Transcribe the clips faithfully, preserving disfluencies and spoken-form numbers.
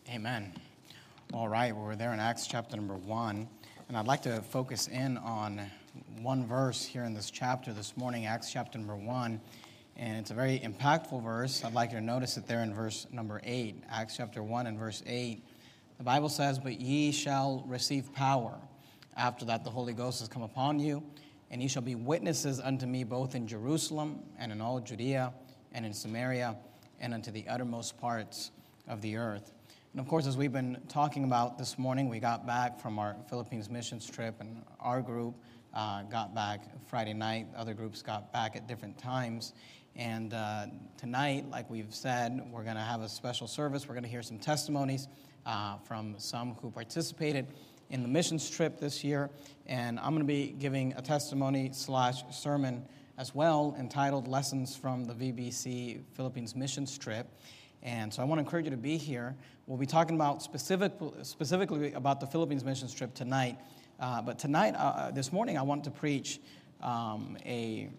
Amen. All right, well, we're there in Acts chapter number one, and I'd like to focus in on one verse here in this chapter this morning, Acts chapter number one, and it's a very impactful verse. I'd like you to notice it there in verse number eight, Acts chapter one and verse eight. The Bible says, "But ye shall receive power. After that the Holy Ghost has come upon you, and ye shall be witnesses unto me both in Jerusalem and in all Judea and in Samaria and unto the uttermost parts of the earth." And of course, as we've been talking about this morning, we got back from our Philippines missions trip, and our group uh, got back Friday night. Other groups got back at different times. And uh, tonight, like we've said, we're going to have a special service. We're going to hear some testimonies uh, from some who participated in the missions trip this year. And I'm going to be giving a testimony slash sermon as well entitled Lessons from the V B C Philippines missions trip. And so I want to encourage you to be here. We'll be talking about specific, specifically about the Philippines missions trip tonight. Uh, but tonight, uh, this morning, I want to preach um, a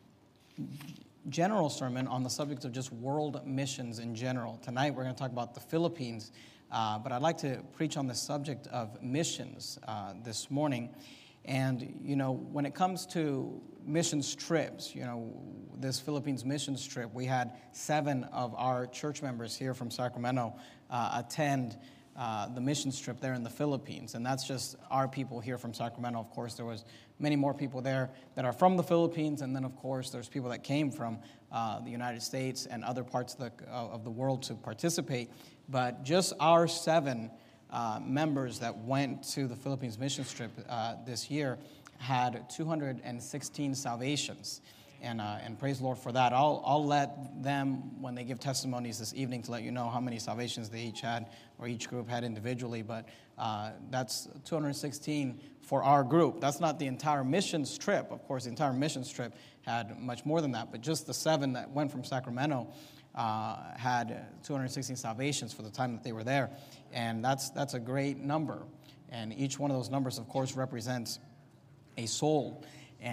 general sermon on the subject of just world missions in general. Tonight, we're going to talk about the Philippines. Uh, but I'd like to preach on the subject of missions uh, this morning. And, you know, when it comes to missions trips, you know, this Philippines missions trip, we had seven of our church members here from Sacramento uh, attend uh, the missions trip there in the Philippines. And that's just our people here from Sacramento. Of course, there was many more people there that are from the Philippines. And then, of course, there's people that came from uh, the United States and other parts of the, uh, of the world to participate. But just our seven Uh, members that went to the Philippines mission trip uh, this year had two hundred sixteen salvations. And uh, and praise the Lord for that. I'll, I'll let them, when they give testimonies this evening, to let you know how many salvations they each had, or each group had individually. But uh, that's two hundred sixteen for our group. That's not the entire missions trip. Of course, the entire missions trip had much more than that. But just the seven that went from Sacramento Uh, had two hundred sixteen salvations for the time that they were there. And that's that's a great number. And each one of those numbers, of course, represents a soul.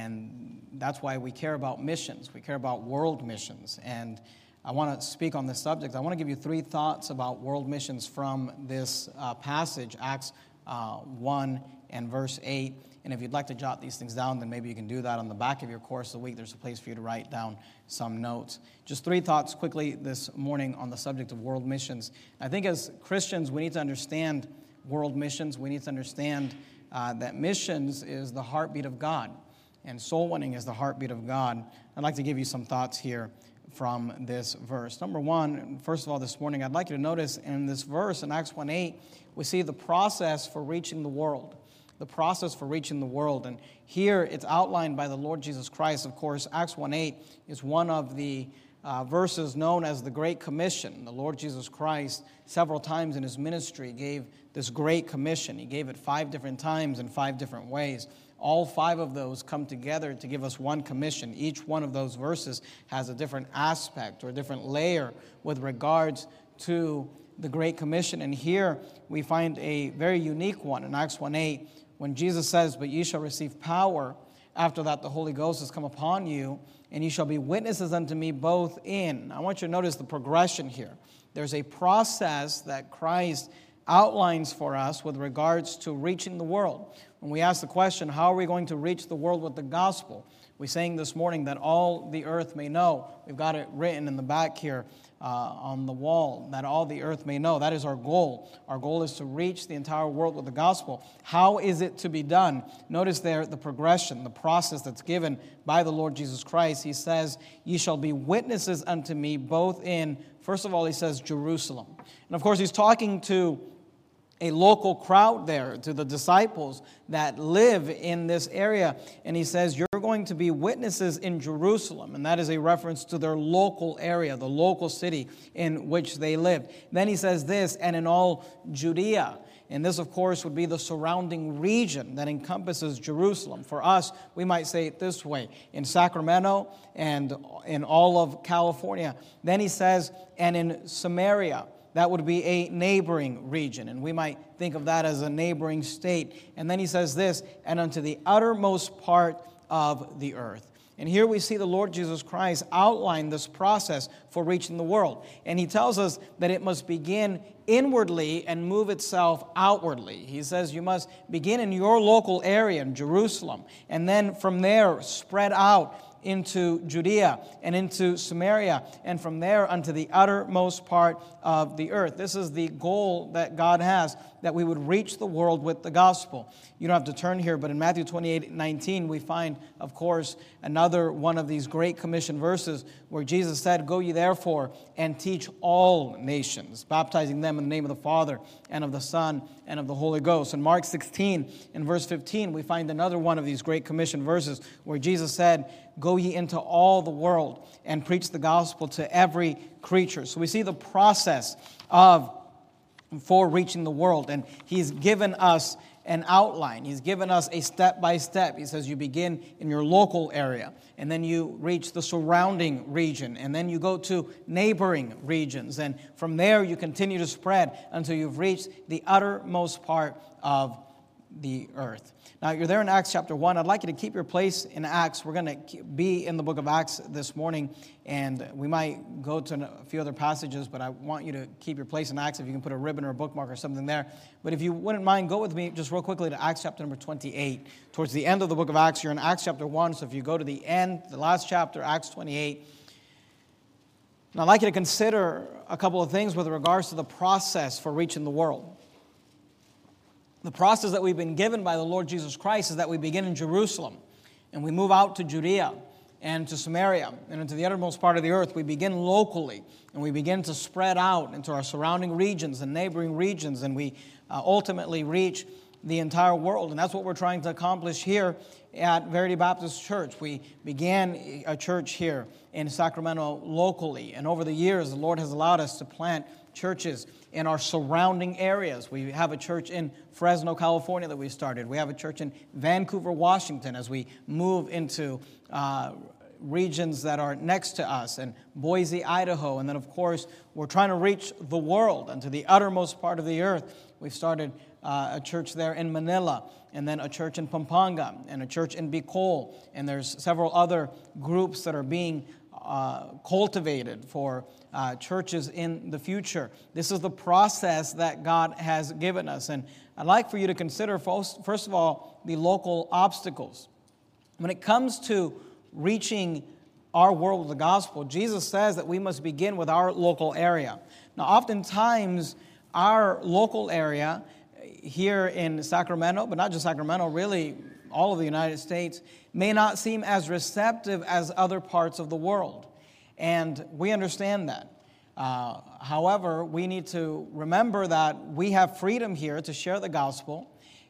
And that's why we care about missions. We care about world missions. And I want to speak on this subject. I want to give you three thoughts about world missions from this uh, passage, Acts uh, one and verse eight. And if you'd like to jot these things down, then maybe you can do that on the back of your course of the week. There's a place for you to write down some notes. Just three thoughts quickly this morning on the subject of world missions. I think as Christians, we need to understand world missions. We need to understand uh, that missions is the heartbeat of God, and soul winning is the heartbeat of God. I'd like to give you some thoughts here from this verse. Number one, first of all, this morning, I'd like you to notice in this verse, in Acts one eight, we see the process for reaching the world. The process for reaching the world. And here it's outlined by the Lord Jesus Christ. Of course, Acts one eight is one of the uh, verses known as the Great Commission. The Lord Jesus Christ, several times in his ministry, gave this Great Commission. He gave it five different times in five different ways. All five of those come together to give us one commission. Each one of those verses has a different aspect or a different layer with regards to the Great Commission. And here we find a very unique one in Acts one eight. When Jesus says, "But ye shall receive power, after that the Holy Ghost has come upon you, and ye shall be witnesses unto me both in." I want you to notice the progression here. There's a process that Christ outlines for us with regards to reaching the world. When we ask the question, how are we going to reach the world with the gospel? We sang this morning that all the earth may know. We've got it written in the back here uh, on the wall, that all the earth may know. That is our goal. Our goal is to reach the entire world with the gospel. How is it to be done? Notice there the progression, the process that's given by the Lord Jesus Christ. He says, "Ye shall be witnesses unto me both in," first of all, he says, Jerusalem. And of course, he's talking to a local crowd there, to the disciples that live in this area. And he says, you're going to be witnesses in Jerusalem. And that is a reference to their local area, the local city in which they lived. Then he says this, "and in all Judea." And this, of course, would be the surrounding region that encompasses Jerusalem. For us, we might say it this way, in Sacramento and in all of California. Then he says, "and in Samaria." That would be a neighboring region, and we might think of that as a neighboring state. And then he says this, "and unto the uttermost part of the earth." And here we see the Lord Jesus Christ outline this process for reaching the world. And he tells us that it must begin inwardly and move itself outwardly. He says you must begin in your local area in Jerusalem, and then from there spread out into Judea and into Samaria, and from there unto the uttermost part of the earth. This is the goal that God has, that we would reach the world with the gospel. You don't have to turn here, but in Matthew twenty-eight nineteen, we find, of course, another one of these Great Commission verses where Jesus said, "Go ye therefore and teach all nations, baptizing them in the name of the Father and of the Son and of the Holy Ghost." In Mark sixteen, in verse fifteen, we find another one of these Great Commission verses where Jesus said, "Go ye into all the world and preach the gospel to every creature." So we see the process of for reaching the world, and he's given us an outline. He's given us a step-by-step. He says you begin in your local area, and then you reach the surrounding region, and then you go to neighboring regions, and from there you continue to spread until you've reached the uttermost part of the earth. Now, you're there in Acts chapter one. I'd like you to keep your place in Acts. We're going to be in the book of Acts this morning, and we might go to a few other passages, but I want you to keep your place in Acts. If you can put a ribbon or a bookmark or something there. But if you wouldn't mind, go with me just real quickly to Acts chapter number twenty-eight. Towards the end of the book of Acts, you're in Acts chapter one, so if you go to the end, the last chapter, Acts twenty-eight. And I'd like you to consider a couple of things with regards to the process for reaching the world. The process that we've been given by the Lord Jesus Christ is that we begin in Jerusalem and we move out to Judea and to Samaria and into the uttermost part of the earth. We begin locally and we begin to spread out into our surrounding regions and neighboring regions, and we uh, ultimately reach the entire world. And that's what we're trying to accomplish here at Verity Baptist Church. We began a church here in Sacramento locally, and over the years the Lord has allowed us to plant churches in our surrounding areas. We have a church in Fresno, California that we started. We have a church in Vancouver, Washington as we move into uh, regions that are next to us, and Boise, Idaho. And then, of course, we're trying to reach the world and to the uttermost part of the earth. We've started uh, a church there in Manila, and then a church in Pampanga, and a church in Bicol. And there's several other groups that are being uh, cultivated for Uh, churches in the future. This is the process that God has given us. And I'd like for you to consider, first, first of all, the local obstacles. When it comes to reaching our world with the gospel, Jesus says that we must begin with our local area. Now, oftentimes, our local area here in Sacramento, but not just Sacramento, really all of the United States, may not seem as receptive as other parts of the world. And we understand that. Uh, however, we need to remember that we have freedom here to share the gospel.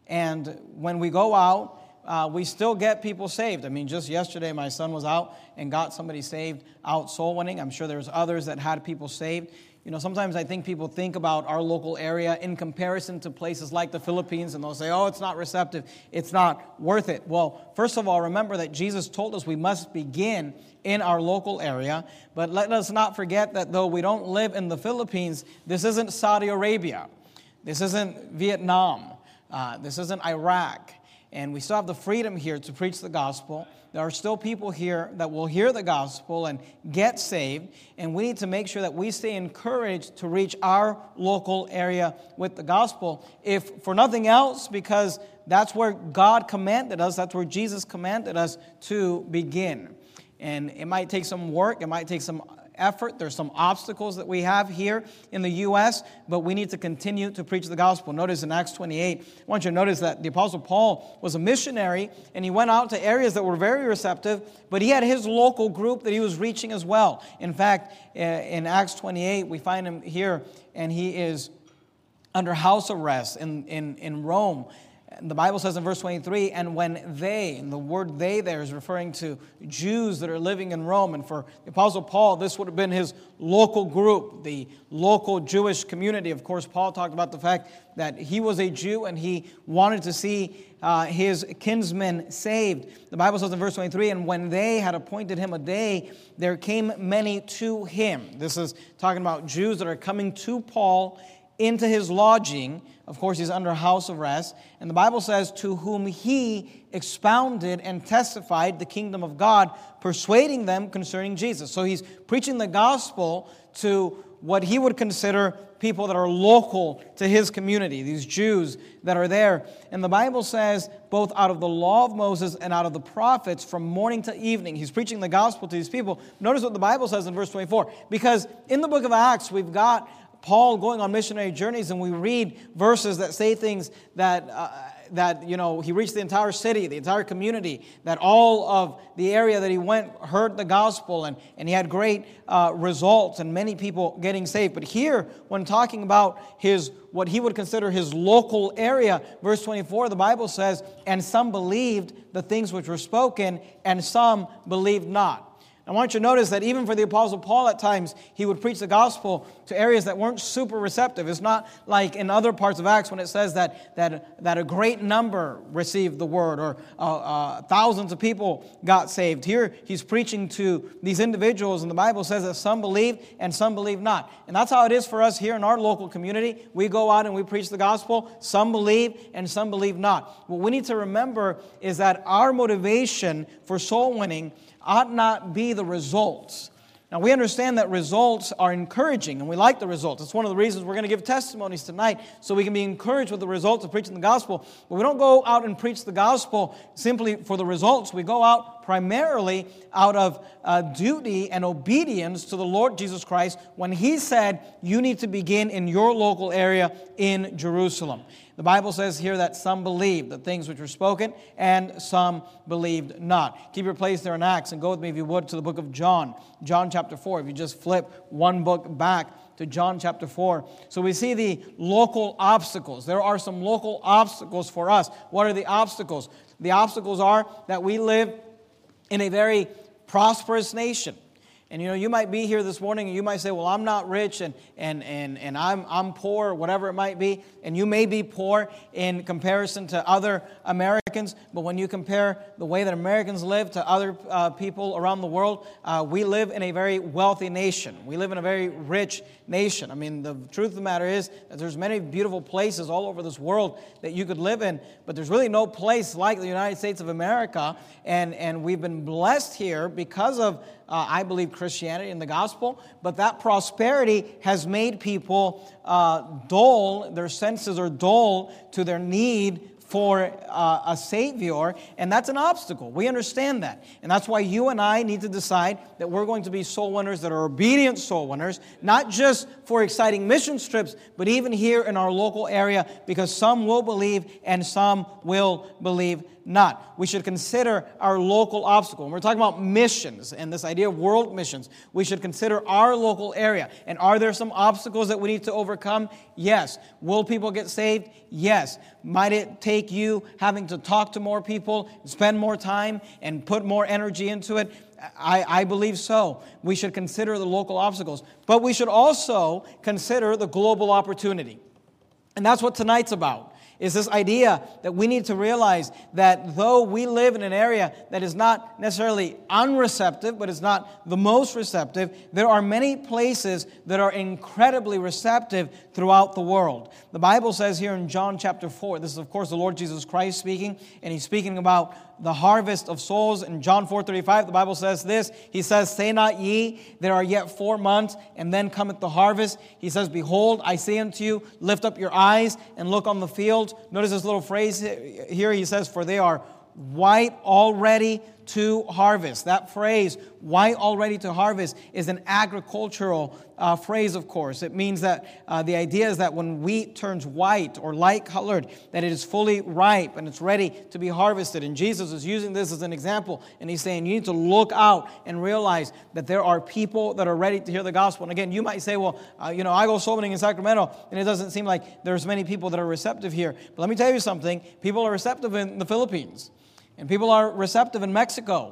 And when we go out, uh, we still get people saved. I mean, just yesterday, my son was out and got somebody saved out soul winning. I'm sure there's others that had people saved. You know, sometimes I think people think about our local area in comparison to places like the Philippines, and they'll say, oh, it's not receptive, it's not worth it. Well, first of all, remember that Jesus told us we must begin in our local area, but let us not forget that though we don't live in the Philippines, this isn't Saudi Arabia, this isn't Vietnam, uh, this isn't Iraq, and we still have the freedom here to preach the gospel. There are still people here that will hear the gospel and get saved, and we need to make sure that we stay encouraged to reach our local area with the gospel, if for nothing else, because that's where God commanded us, that's where Jesus commanded us to begin. And it might take some work, it might take some effort. There's some obstacles that we have here in the U S, but we need to continue to preach the gospel. Notice in Acts twenty-eight, I want you to notice that the Apostle Paul was a missionary, and he went out to areas that were very receptive, but he had his local group that he was reaching as well. In fact, in Acts twenty-eight, we find him here, and he is under house arrest in, in, in Rome. The Bible says in verse twenty-three, and when they, and the word they there is referring to Jews that are living in Rome. And for the Apostle Paul, this would have been his local group, the local Jewish community. Of course, Paul talked about the fact that he was a Jew and he wanted to see uh, his kinsmen saved. The Bible says in verse twenty-three, and when they had appointed him a day, there came many to him. This is talking about Jews that are coming to Paul into his lodging. Of course, he's under house arrest. And the Bible says, to whom he expounded and testified the kingdom of God, persuading them concerning Jesus. So he's preaching the gospel to what he would consider people that are local to his community, these Jews that are there. And the Bible says, both out of the law of Moses and out of the prophets, from morning to evening, he's preaching the gospel to these people. Notice what the Bible says in verse twenty-four. Because in the book of Acts, we've got Paul going on missionary journeys, and we read verses that say things that, uh, that, you know, he reached the entire city, the entire community, that all of the area that he went heard the gospel, and, and he had great uh, results and many people getting saved. But here, when talking about his, what he would consider his local area, verse twenty-four, the Bible says, and some believed the things which were spoken, and some believed not. I want you to notice that even for the Apostle Paul at times, he would preach the gospel to areas that weren't super receptive. It's not like in other parts of Acts when it says that that, that a great number received the word, or uh, uh, thousands of people got saved. Here he's preaching to these individuals, and the Bible says that some believe and some believe not. And that's how it is for us here in our local community. We go out and we preach the gospel. Some believe and some believe not. What we need to remember is that our motivation for soul winning ought not be the results. Now, we understand that results are encouraging, and we like the results. It's one of the reasons we're going to give testimonies tonight, so we can be encouraged with the results of preaching the gospel. But we don't go out and preach the gospel simply for the results. We go out primarily out of uh, duty and obedience to the Lord Jesus Christ when He said, you need to begin in your local area in Jerusalem. The Bible says here that some believed the things which were spoken, and some believed not. Keep your place there in Acts, and go with me, if you would, to the book of John. John chapter four. If you just flip one book back to John chapter four. So we see the local obstacles. There are some local obstacles for us. What are the obstacles? The obstacles are that we live in a very prosperous nation. And you know, you might be here this morning and you might say, well, I'm not rich and and and, and I'm I'm poor, or whatever it might be. And you may be poor in comparison to other Americans, but when you compare the way that Americans live to other uh, people around the world, uh, we live in a very wealthy nation. We live in a very rich nation. I mean, the truth of the matter is that there's many beautiful places all over this world that you could live in, but there's really no place like the United States of America. And, and we've been blessed here because of Uh, I believe Christianity and the gospel, but that prosperity has made people uh, dull. Their senses are dull to their need for uh, a Savior, and that's an obstacle. We understand that, and that's why you and I need to decide that we're going to be soul winners that are obedient soul winners, not just for exciting mission trips, but even here in our local area, because some will believe and some will believe not. We should consider our local obstacle. And we're talking about missions and this idea of world missions. We should consider our local area. And are there some obstacles that we need to overcome? Yes. Will people get saved? Yes. Might it take you having to talk to more people, spend more time, and put more energy into it? I, I believe so. We should consider the local obstacles. But we should also consider the global opportunity. And that's what tonight's about. Is this idea that we need to realize that though we live in an area that is not necessarily unreceptive, but is not the most receptive, there are many places that are incredibly receptive throughout the world. The Bible says here in John chapter four, this is of course the Lord Jesus Christ speaking, and He's speaking about the harvest of souls. In John four thirty-five, the Bible says this. He says, say not ye, there are yet four months, and then cometh the harvest. He says, behold, I say unto you, lift up your eyes and look on the fields. Notice this little phrase here. He says, for they are white already to harvest. That phrase, white already to harvest, is an agricultural uh, phrase, of course. It means that uh, the idea is that when wheat turns white or light-colored, that it is fully ripe and it's ready to be harvested. And Jesus is using this as an example, and He's saying you need to look out and realize that there are people that are ready to hear the gospel. And again, you might say, well, uh, you know, I go soul winning in Sacramento, and it doesn't seem like there's many people that are receptive here. But let me tell you something. People are receptive in the Philippines. And people are receptive in Mexico.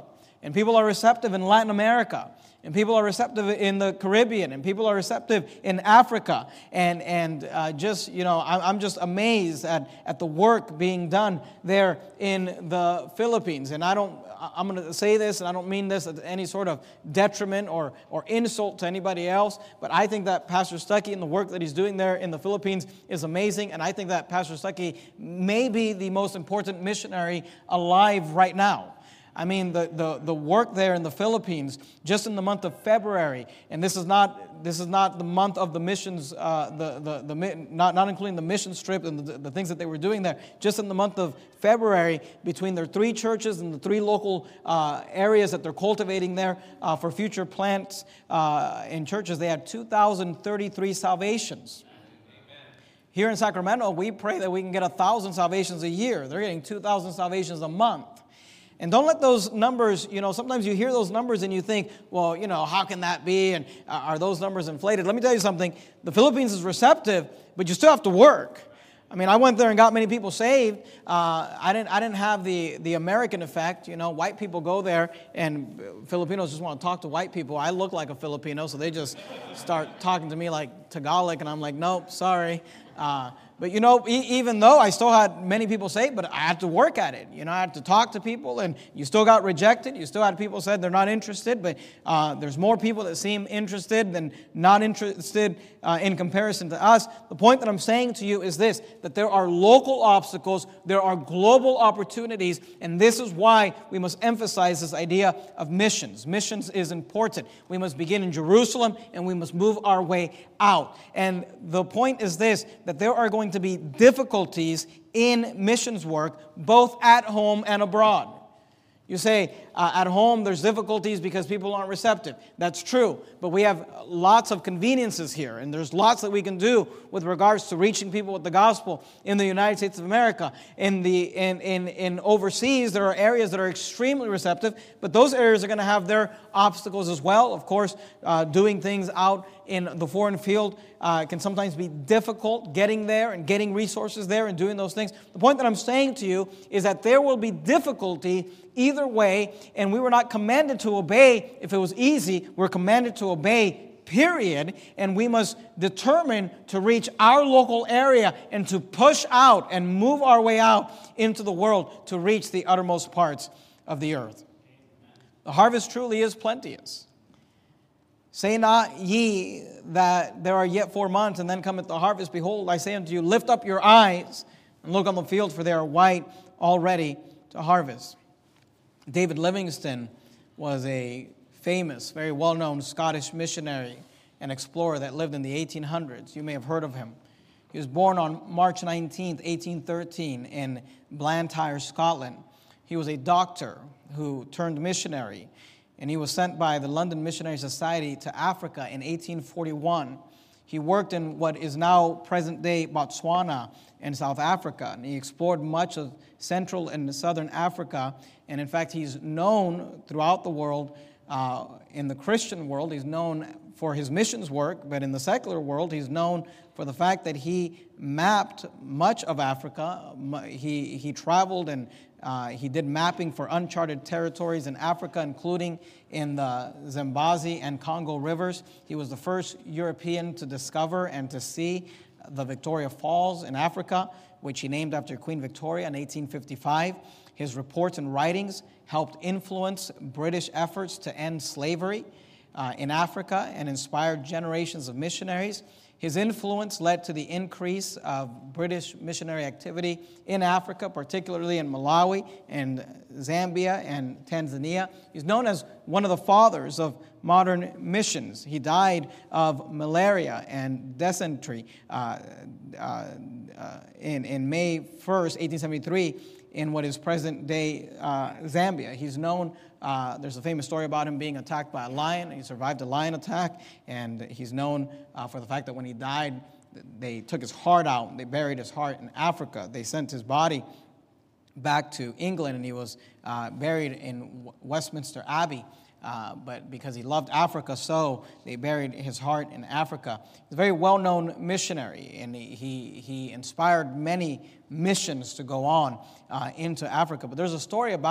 and people are receptive in Latin America, and people are receptive in the Caribbean, and people are receptive in Africa. And and uh, just, you know, I'm just amazed at, at the work being done there in the Philippines. And I don't, I'm going to say this, and I don't mean this as any sort of detriment or, or insult to anybody else, but I think that Pastor Stuckey and the work that he's doing there in the Philippines is amazing. And I think that Pastor Stuckey may be the most important missionary alive right now. I mean, the, the, the work there in the Philippines, just in the month of February, and this is not this is not the month of the missions, uh, the the the not not including the mission trip and the, the things that they were doing there. Just in the month of February, between their three churches and the three local uh, areas that they're cultivating there uh, for future plants uh, in churches, they had two thousand thirty-three salvations. Here in Sacramento, we pray that we can get a thousand salvations a year. They're getting two thousand salvations a month. And don't let those numbers, you know, sometimes you hear those numbers and you think, well, you know, how can that be? And are those numbers inflated? Let me tell you something. The Philippines is receptive, but you still have to work. I mean, I went there and got many people saved. Uh, I didn't I didn't have the, the American effect. You know, white people go there and Filipinos just want to talk to white people. I look like a Filipino, so they just start talking to me like Tagalog, and I'm like, nope, sorry. Uh, but, you know, e- even though I still had many people saved, but I had to work at it. You know, I had to talk to people, and you still got rejected. You still had people said they're not interested, but uh, there's more people that seem interested than not interested uh, in comparison to us. The point that I'm saying to you is this, that there are local obstacles, there are global opportunities, and this is why we must emphasize this idea of missions. Missions is important. We must begin in Jerusalem, and we must move our way out. And the point is this, that there are going to be difficulties in missions work, both at home and abroad. You say, uh, at home there's difficulties because people aren't receptive. That's true, but we have lots of conveniences here, and there's lots that we can do with regards to reaching people with the gospel in the United States of America. In the in in, in overseas, there are areas that are extremely receptive, but those areas are going to have their obstacles as well. Of course, uh, doing things out in the foreign field uh, can sometimes be difficult, getting there and getting resources there and doing those things. The point that I'm saying to you is that there will be difficulty either way, and we were not commanded to obey if it was easy. We're commanded to obey, period, and we must determine to reach our local area and to push out and move our way out into the world to reach the uttermost parts of the earth. The harvest truly is plenteous. Say not ye that there are yet four months, and then cometh the harvest. Behold, I say unto you, lift up your eyes and look on the field, for they are white already to harvest. David Livingstone was a famous, very well-known Scottish missionary and explorer that lived in the eighteen hundreds. You may have heard of him. He was born on March nineteenth, eighteen thirteen in Blantyre, Scotland. He was a doctor who turned missionary, and he was sent by the London Missionary Society to Africa in eighteen forty-one. He worked in what is now present-day Botswana and South Africa, and he explored much of Central and Southern Africa. And in fact, he's known throughout the world, uh, in the Christian world, he's known for his missions work, but in the secular world, he's known for the fact that he mapped much of Africa. He, he traveled and uh, he did mapping for uncharted territories in Africa, including in the Zambezi and Congo rivers. He was the first European to discover and to see the Victoria Falls in Africa, which he named after Queen Victoria in eighteen fifty-five. His reports and writings helped influence British efforts to end slavery uh, in Africa and inspired generations of missionaries. His influence led to the increase of British missionary activity in Africa, particularly in Malawi and Zambia and Tanzania. He's known as one of the fathers of modern missions. He died of malaria and dysentery uh, uh, uh, in, in May first, eighteen seventy-three, in what is present-day uh, Zambia. He's known, uh, there's a famous story about him being attacked by a lion. He survived a lion attack, and he's known uh, for the fact that when he died, they took his heart out, and they buried his heart in Africa. They sent his body back to England, and he was uh, buried in Westminster Abbey. Uh, but because he loved Africa so, they buried his heart in Africa. He's a very well-known missionary, and he, he, he inspired many missions to go on uh, into Africa. But there's a story about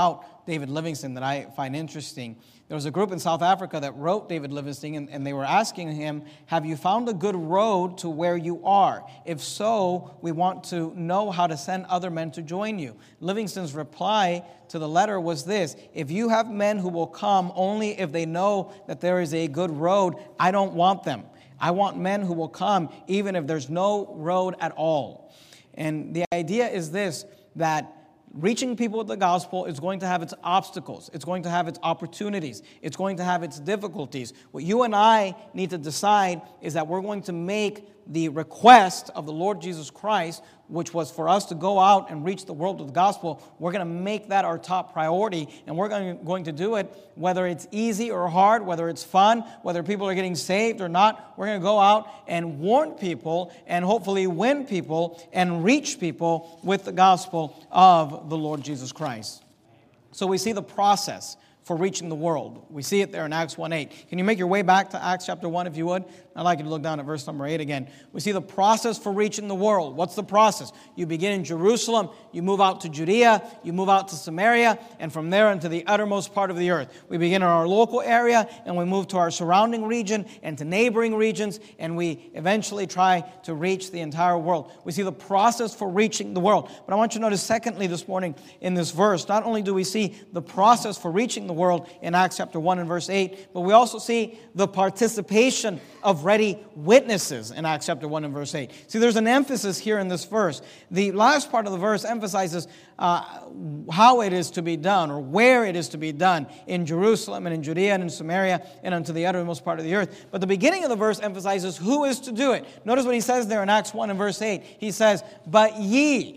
David Livingstone that I find interesting. There was a group in South Africa that wrote David Livingstone, and, and they were asking him, have you found a good road to where you are? If so, we want to know how to send other men to join you. Livingstone's reply to the letter was this: if you have men who will come only if they know that there is a good road, I don't want them. I want men who will come even if there's no road at all. And the idea is this, that reaching people with the gospel is going to have its obstacles. It's going to have its opportunities. It's going to have its difficulties. What you and I need to decide is that we're going to make the request of the Lord Jesus Christ, which was for us to go out and reach the world with the gospel. We're going to make that our top priority, and we're going to, going to do it whether it's easy or hard, whether it's fun, whether people are getting saved or not. We're going to go out and warn people and hopefully win people and reach people with the gospel of the Lord Jesus Christ. So we see the process for reaching the world. We see it there in Acts one eight. Can you make your way back to Acts chapter one if you would? I'd like you to look down at verse number eight again. We see the process for reaching the world. What's the process? You begin in Jerusalem, you move out to Judea, you move out to Samaria, and from there into the uttermost part of the earth. We begin in our local area, and we move to our surrounding region and to neighboring regions, and we eventually try to reach the entire world. We see the process for reaching the world. But I want you to notice, secondly, this morning in this verse, not only do we see the process for reaching the world in Acts chapter one and verse eight, but we also see the participation of ready witnesses in Acts chapter one and verse eight. See, there's an emphasis here in this verse. The last part of the verse emphasizes uh, how it is to be done, or where it is to be done, in Jerusalem and in Judea and in Samaria and unto the uttermost part of the earth. But the beginning of the verse emphasizes who is to do it. Notice what he says there in Acts one and verse eight. He says, but ye.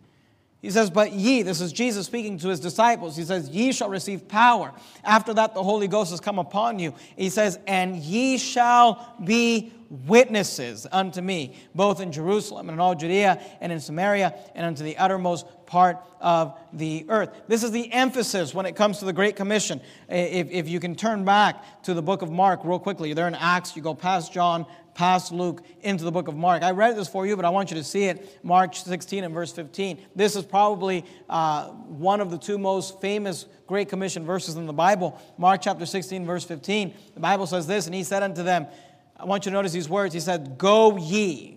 He says, but ye, this is Jesus speaking to his disciples. He says, ye shall receive power. After that, the Holy Ghost has come upon you. He says, and ye shall be witnesses unto me, both in Jerusalem and in all Judea and in Samaria and unto the uttermost part of the earth. This is the emphasis when it comes to the Great Commission. If, if you can turn back to the book of Mark real quickly. You're there in Acts, you go past John, past Luke, into the book of Mark. I read this for you, but I want you to see it. Mark sixteen and verse fifteen. This is probably uh, one of the two most famous Great Commission verses in the Bible. Mark chapter sixteen, verse fifteen. The Bible says this, and he said unto them, I want you to notice these words. He said, go ye,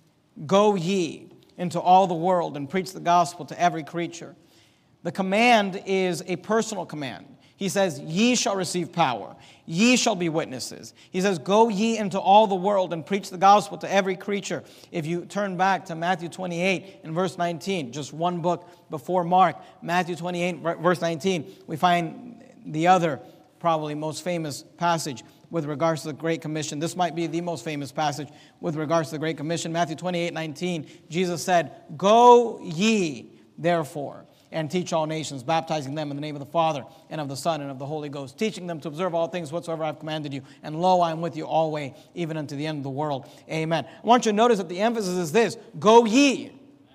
go ye into all the world and preach the gospel to every creature. The command is a personal command. He says, ye shall receive power. Ye shall be witnesses. He says, go ye into all the world and preach the gospel to every creature. If you turn back to Matthew twenty-eight and verse nineteen, just one book before Mark, Matthew twenty-eight, verse nineteen, we find the other probably most famous passage with regards to the Great Commission. This might be the most famous passage with regards to the Great Commission. Matthew twenty-eight nineteen, Jesus said, go ye, therefore, and teach all nations, baptizing them in the name of the Father and of the Son and of the Holy Ghost, teaching them to observe all things whatsoever I have commanded you. And lo, I am with you always, even unto the end of the world. Amen. I want you to notice that the emphasis is this: go ye.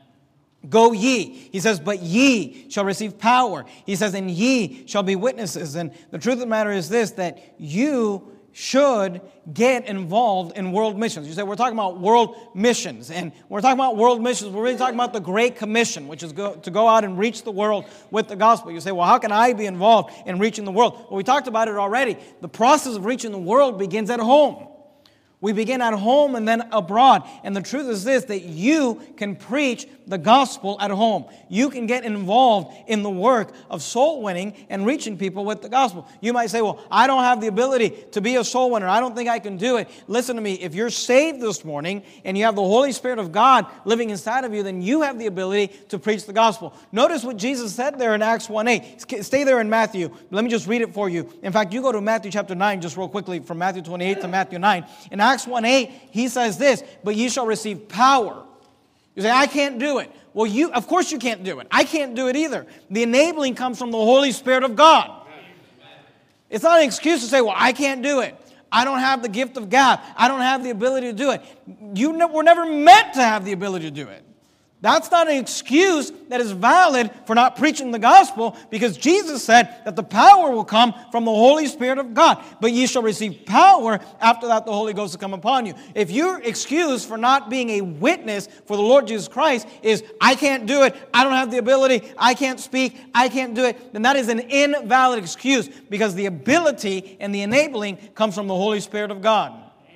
Go ye. He says, but ye shall receive power. He says, and ye shall be witnesses. And the truth of the matter is this, that you should get involved in world missions. You say, we're talking about world missions. And we're talking about world missions. We're really talking about the Great Commission, which is go, to go out and reach the world with the gospel. You say, well, how can I be involved in reaching the world? Well, we talked about it already. The process of reaching the world begins at home. We begin at home and then abroad. And the truth is this, that you can preach the gospel at home. You can get involved in the work of soul winning and reaching people with the gospel. You might say, well, I don't have the ability to be a soul winner. I don't think I can do it. Listen to me. If you're saved this morning and you have the Holy Spirit of God living inside of you, then you have the ability to preach the gospel. Notice what Jesus said there in Acts one eight. Stay there in Matthew. Let me just read it for you. In fact, you go to Matthew chapter nine just real quickly, from Matthew twenty-eight to Matthew nine. In Acts one eight, he says this, but ye shall receive power. You say, I can't do it. Well, you, of course you can't do it. I can't do it either. The enabling comes from the Holy Spirit of God. It's not an excuse to say, well, I can't do it. I don't have the gift of God. I don't have the ability to do it. You ne- were never meant to have the ability to do it. That's not an excuse that is valid for not preaching the gospel, because Jesus said that the power will come from the Holy Spirit of God. But ye shall receive power after that the Holy Ghost will come upon you. If your excuse for not being a witness for the Lord Jesus Christ is, I can't do it, I don't have the ability, I can't speak, I can't do it, then that is an invalid excuse, because the ability and the enabling comes from the Holy Spirit of God.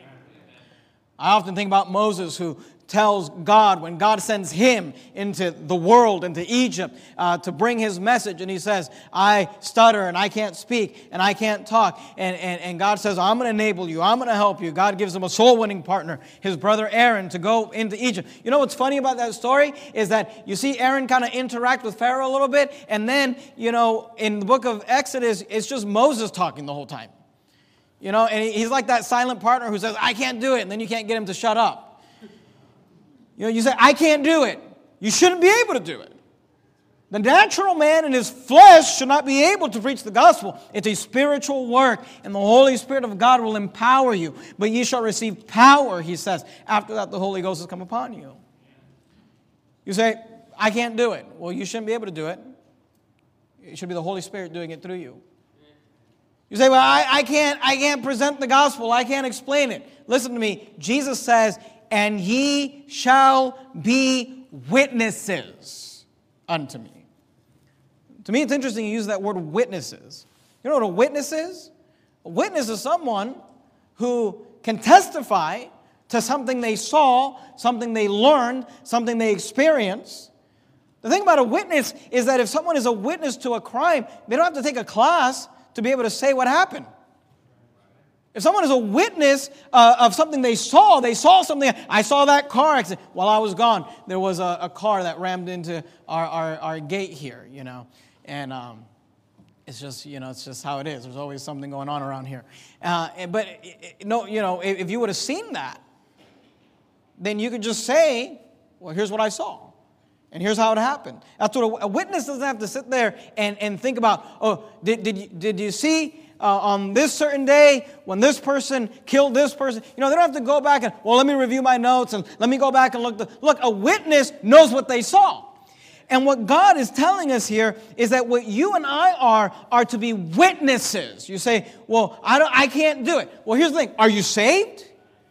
I often think about Moses, who tells God, when God sends him into the world, into Egypt, uh, to bring his message, and he says, I stutter and I can't speak and I can't talk. And, and, and God says, I'm going to enable you. I'm going to help you. God gives him a soul-winning partner, his brother Aaron, to go into Egypt. You know what's funny about that story is that you see Aaron kind of interact with Pharaoh a little bit, and then, you know, in the book of Exodus, it's just Moses talking the whole time. You know, and he's like that silent partner who says, I can't do it, and then you can't get him to shut up. You know, you say, I can't do it. You shouldn't be able to do it. The natural man in his flesh should not be able to preach the gospel. It's a spiritual work, and the Holy Spirit of God will empower you. But ye shall receive power, he says. After that, the Holy Ghost has come upon you. You say, I can't do it. Well, you shouldn't be able to do it. It should be the Holy Spirit doing it through you. You say, well, I, I can't, I can't present the gospel. I can't explain it. Listen to me. Jesus says, and ye shall be witnesses unto me. To me, it's interesting you use that word witnesses. You know what a witness is? A witness is someone who can testify to something they saw, something they learned, something they experienced. The thing about a witness is that if someone is a witness to a crime, they don't have to take a class to be able to say what happened. If someone is a witness uh, of something they saw, they saw something. I saw that car accident. While I was gone, there was a, a car that rammed into our, our, our gate here, you know. And um, it's just, you know, it's just how it is. There's always something going on around here. Uh, but, no, you know, if, if you would have seen that, then you could just say, well, here's what I saw. And here's how it happened. That's what a, a witness doesn't have to sit there and, and think about, oh, did, did, you, did you see uh, on this certain day when this person killed this person? You know, they don't have to go back and, well, let me review my notes and let me go back and look. The, look, a witness knows what they saw. And what God is telling us here is that what you and I are, are to be witnesses. You say, well, I, don't, I can't do it. Well, here's the thing. Are you saved?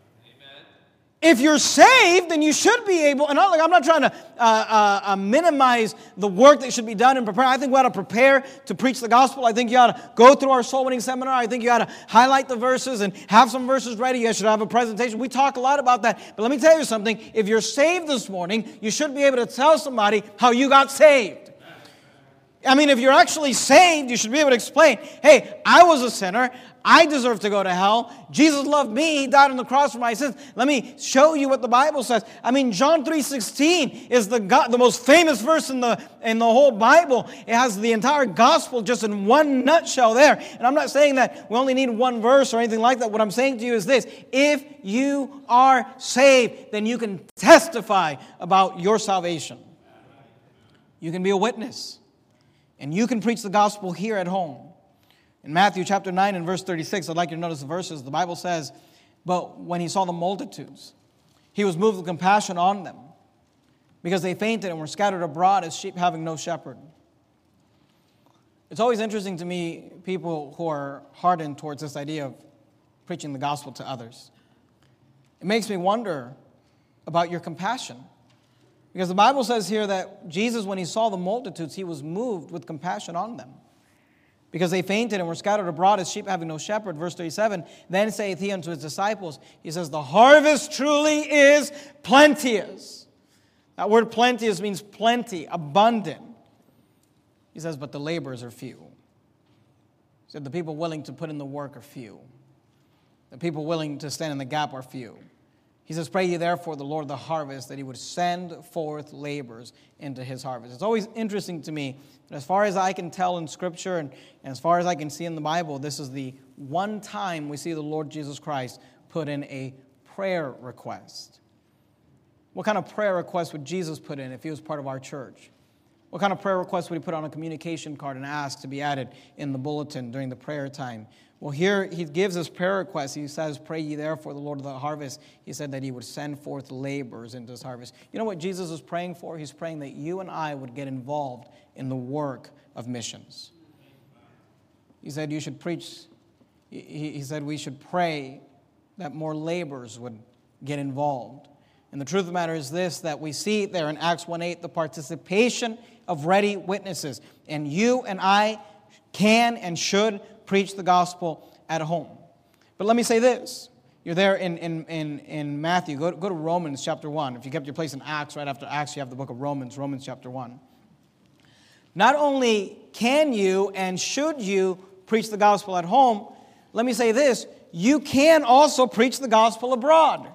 If you're saved, then you should be able, and I'm, like, I'm not trying to uh, uh, uh, minimize the work that should be done in preparing. I think we ought to prepare to preach the gospel. I think you ought to go through our soul winning seminar. I think you ought to highlight the verses and have some verses ready. You should have a presentation. We talk a lot about that. But let me tell you something. If you're saved this morning, you should be able to tell somebody how you got saved. I mean, if you're actually saved, you should be able to explain, hey, I was a sinner. I deserve to go to hell. Jesus loved me. He died on the cross for my sins. Let me show you what the Bible says. I mean, John three sixteen is the God, the most famous verse in the, in the whole Bible. It has the entire gospel just in one nutshell there. And I'm not saying that we only need one verse or anything like that. What I'm saying to you is this. If you are saved, then you can testify about your salvation. You can be a witness. And you can preach the gospel here at home. In Matthew chapter nine and verse thirty-six, I'd like you to notice the verses. The Bible says, but when he saw the multitudes, he was moved with compassion on them, because they fainted and were scattered abroad as sheep having no shepherd. It's always interesting to me, people who are hardened towards this idea of preaching the gospel to others. It makes me wonder about your compassion. Because the Bible says here that Jesus, when he saw the multitudes, he was moved with compassion on them, because they fainted and were scattered abroad as sheep having no shepherd. Verse thirty-seven, then saith he unto his disciples, he says, the harvest truly is plenteous. That word plenteous means plenty, abundant. He says, but the laborers are few. He said, the people willing to put in the work are few. The people willing to stand in the gap are few. He says, pray ye therefore the Lord of the harvest that he would send forth laborers into his harvest. It's always interesting to me that as far as I can tell in Scripture and, and as far as I can see in the Bible, this is the one time we see the Lord Jesus Christ put in a prayer request. What kind of prayer request would Jesus put in if he was part of our church? What kind of prayer request would he put on a communication card and ask to be added in the bulletin during the prayer time? Well, here he gives us prayer requests. He says, pray ye therefore the Lord of the harvest. He said that he would send forth laborers into his harvest. You know what Jesus is praying for? He's praying that you and I would get involved in the work of missions. He said you should preach, he, he said we should pray that more laborers would get involved. And the truth of the matter is this, that we see there in Acts one eight, the participation of ready witnesses. And you and I can and should preach the gospel at home. But let me say this. You're there in, in, in, in Matthew. Go, go to Romans chapter one. If you kept your place in Acts, right after Acts, you have the book of Romans, Romans chapter one. Not only can you and should you preach the gospel at home, let me say this, you can also preach the gospel abroad.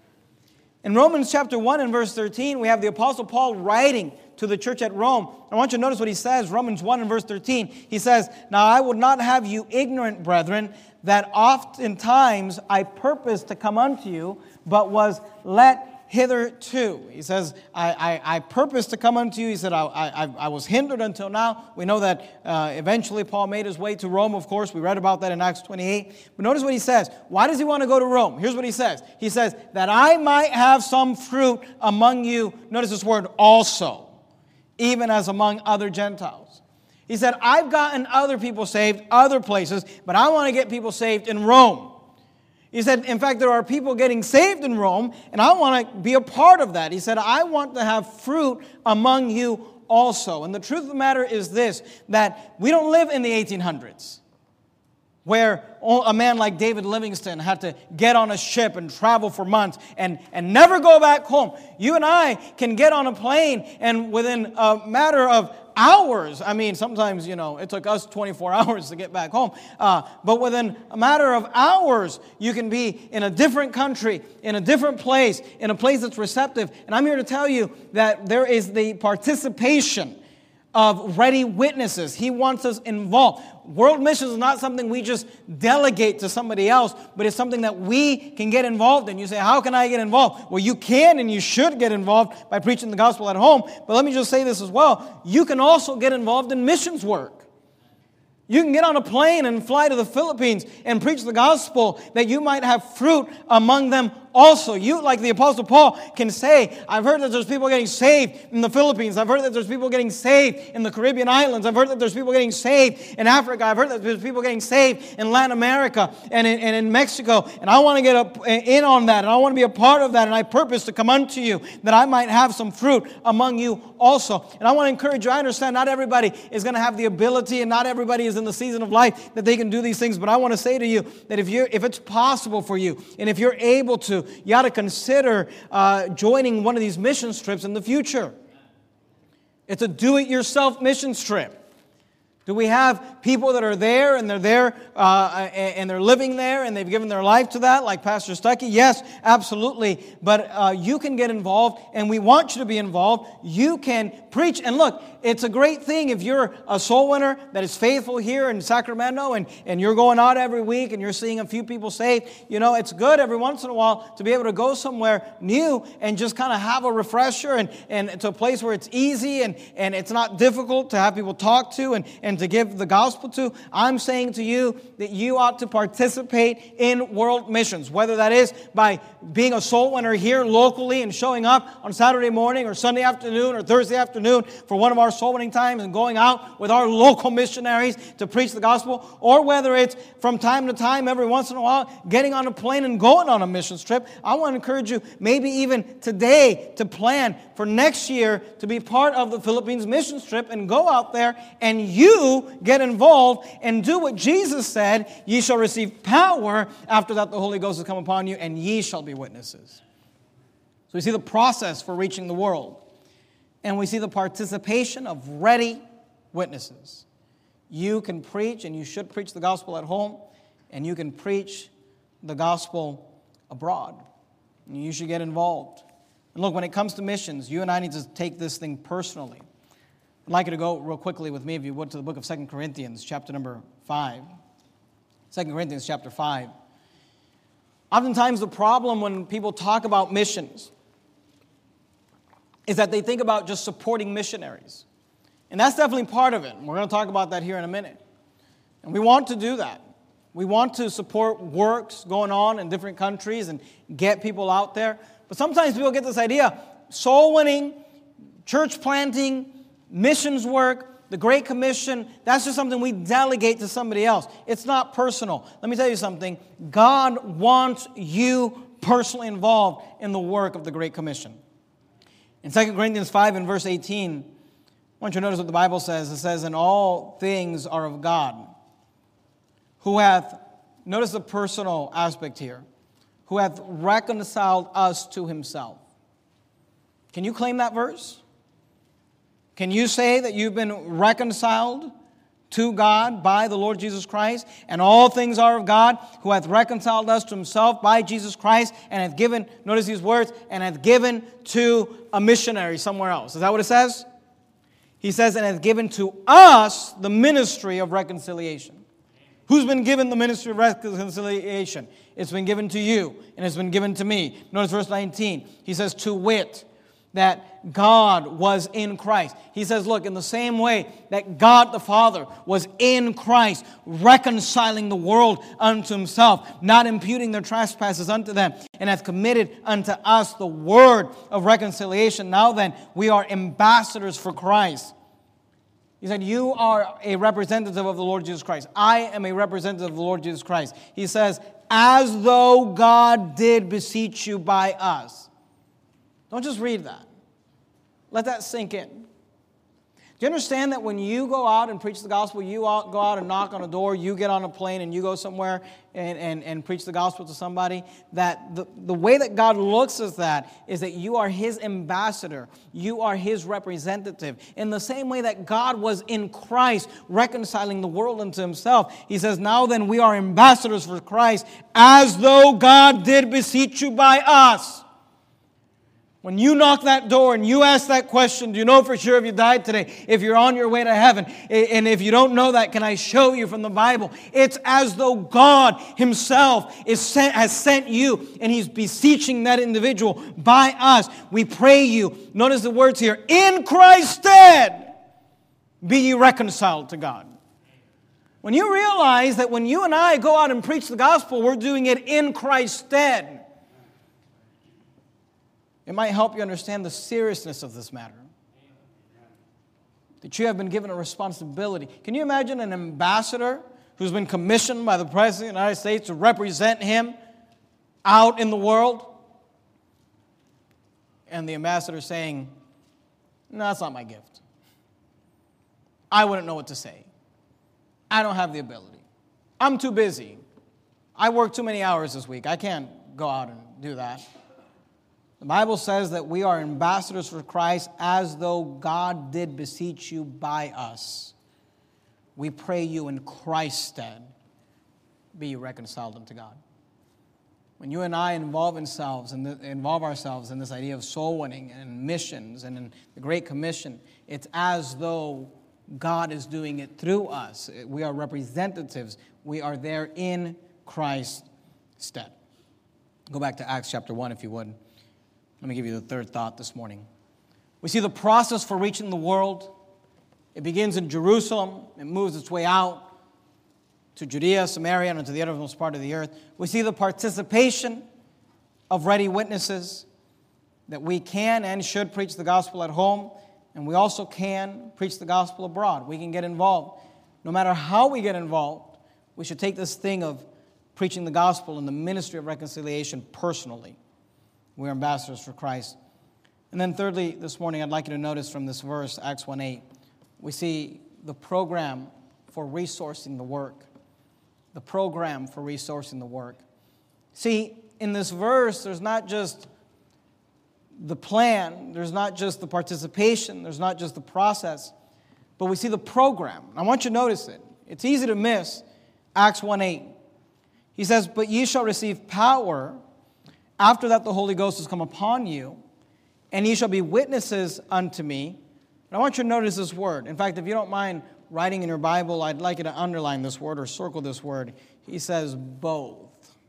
In Romans chapter one and verse thirteen, we have the Apostle Paul writing to the church at Rome. I want you to notice what he says, Romans one and verse thirteen. He says, now I would not have you ignorant, brethren, that oftentimes I purposed to come unto you, but was let hitherto. He says, I, I, I purposed to come unto you. He said, I, I, I was hindered until now. We know that uh, eventually Paul made his way to Rome, of course. We read about that in Acts twenty-eight. But notice what he says. Why does he want to go to Rome? Here's what he says. He says, that I might have some fruit among you. Notice this word, also, even as among other Gentiles. He said, I've gotten other people saved other places, but I want to get people saved in Rome. He said, in fact, there are people getting saved in Rome, and I want to be a part of that. He said, I want to have fruit among you also. And the truth of the matter is this, that we don't live in the eighteen hundreds, where a man like David Livingstone had to get on a ship and travel for months and, and never go back home. You and I can get on a plane, and within a matter of hours, I mean, sometimes, you know, it took us twenty-four hours to get back home. Uh, but within a matter of hours, you can be in a different country, in a different place, in a place that's receptive. And I'm here to tell you that there is the participation of ready witnesses. He wants us involved. World missions is not something we just delegate to somebody else, but it's something that we can get involved in. You say, how can I get involved? Well, you can and you should get involved by preaching the gospel at home. But let me just say this as well. You can also get involved in missions work. You can get on a plane and fly to the Philippines and preach the gospel that you might have fruit among them also. You, like the Apostle Paul, can say, I've heard that there's people getting saved in the Philippines. I've heard that there's people getting saved in the Caribbean islands. I've heard that there's people getting saved in Africa. I've heard that there's people getting saved in Latin America and in, and in Mexico. And I want to get up, in on that, and I want to be a part of that. And I purpose to come unto you that I might have some fruit among you also. And I want to encourage you. I understand not everybody is going to have the ability, and not everybody is in the season of life that they can do these things. But I want to say to you that if you if it's possible for you, and if you're able to, you ought to consider uh, joining one of these mission trips in the future. It's a do-it-yourself mission trip. Do we have people that are there and they're there uh, and they're living there and they've given their life to that, like Pastor Stuckey? Yes, absolutely. But uh, you can get involved, and we want you to be involved. You can preach. And look, it's a great thing if you're a soul winner that is faithful here in Sacramento and, and you're going out every week and you're seeing a few people saved. You know, it's good every once in a while to be able to go somewhere new and just kind of have a refresher and, and to a place where it's easy and, and it's not difficult to have people talk to and, and to give the gospel to. I'm saying to you that you ought to participate in world missions, whether that is by being a soul winner here locally and showing up on Saturday morning or Sunday afternoon or Thursday afternoon for one of our soul winning times and going out with our local missionaries to preach the gospel, or whether it's from time to time, every once in a while, getting on a plane and going on a missions trip. I want to encourage you, maybe even today, to plan for next year to be part of the Philippines missions trip and go out there and you get involved and do what Jesus said, ye shall receive power. After that, the Holy Ghost has come upon you, and ye shall be witnesses. So we see the process for reaching the world. And we see the participation of ready witnesses. You can preach, and you should preach the gospel at home, and you can preach the gospel abroad. And you should get involved. And look, when it comes to missions, you and I need to take this thing personally. I'd like you to go real quickly with me, if you would, to the book of Second Corinthians, chapter number five. Second Corinthians, chapter five. Oftentimes the problem when people talk about missions is that they think about just supporting missionaries. And that's definitely part of it. We're going to talk about that here in a minute. And we want to do that. We want to support works going on in different countries and get people out there. But sometimes people get this idea, soul winning, church planting, missions work, the Great Commission, that's just something we delegate to somebody else. It's not personal. Let me tell you something. God wants you personally involved in the work of the Great Commission. In Second Corinthians five and verse eighteen, I want you to notice what the Bible says. It says, "And all things are of God, who hath," notice the personal aspect here, "who hath reconciled us to himself." Can you claim that verse? Can you say that you've been reconciled to God by the Lord Jesus Christ? And all things are of God, who hath reconciled us to himself by Jesus Christ, and hath given, notice these words, and hath given to a missionary somewhere else. Is that what it says? He says, and hath given to us the ministry of reconciliation. Who's been given the ministry of reconciliation? It's been given to you, and it's been given to me. Notice verse nineteen. He says, to wit, that God was in Christ. He says, look, in the same way that God the Father was in Christ, reconciling the world unto himself, not imputing their trespasses unto them, and hath committed unto us the word of reconciliation. Now then, we are ambassadors for Christ. He said, you are a representative of the Lord Jesus Christ. I am a representative of the Lord Jesus Christ. He says, as though God did beseech you by us. Don't just read that. Let that sink in. Do you understand that when you go out and preach the gospel, you out, go out and knock on a door, you get on a plane and you go somewhere and, and, and preach the gospel to somebody, that the, the way that God looks at that is that you are his ambassador. You are his representative. In the same way that God was in Christ reconciling the world unto himself, he says, now then we are ambassadors for Christ, as though God did beseech you by us. When you knock that door and you ask that question, do you know for sure if you died today, if you're on your way to heaven? And if you don't know that, can I show you from the Bible? It's as though God himself is sent, has sent you, and he's beseeching that individual by us. We pray you, notice the words here, in Christ's stead, be ye reconciled to God. When you realize that when you and I go out and preach the gospel, we're doing it in Christ's stead, it might help you understand the seriousness of this matter. That you have been given a responsibility. Can you imagine an ambassador who's been commissioned by the President of the United States to represent him out in the world? And the ambassador saying, no, that's not my gift. I wouldn't know what to say. I don't have the ability. I'm too busy. I work too many hours this week. I can't go out and do that. The Bible says that we are ambassadors for Christ as though God did beseech you by us. We pray you in Christ's stead, be you reconciled unto God. When you and I involve ourselves in the, involve ourselves in this idea of soul winning and missions and in the Great Commission, it's as though God is doing it through us. We are representatives. We are there in Christ's stead. Go back to Acts chapter one, if you would. Let me give you the third thought this morning. We see the process for reaching the world. It begins in Jerusalem. It moves its way out to Judea, Samaria, and to the uttermost part of the earth. We see the participation of ready witnesses, that we can and should preach the gospel at home, and we also can preach the gospel abroad. We can get involved. No matter how we get involved, we should take this thing of preaching the gospel and the ministry of reconciliation personally. We're ambassadors for Christ. And then thirdly, this morning, I'd like you to notice from this verse, Acts one eight, we see the program for resourcing the work. The program for resourcing the work. See, in this verse, there's not just the plan, there's not just the participation, there's not just the process, but we see the program. I want you to notice it. It's easy to miss Acts one eight. He says, but ye shall receive power. After that, the Holy Ghost has come upon you, and ye shall be witnesses unto me. And I want you to notice this word. In fact, if you don't mind writing in your Bible, I'd like you to underline this word or circle this word. He says, both.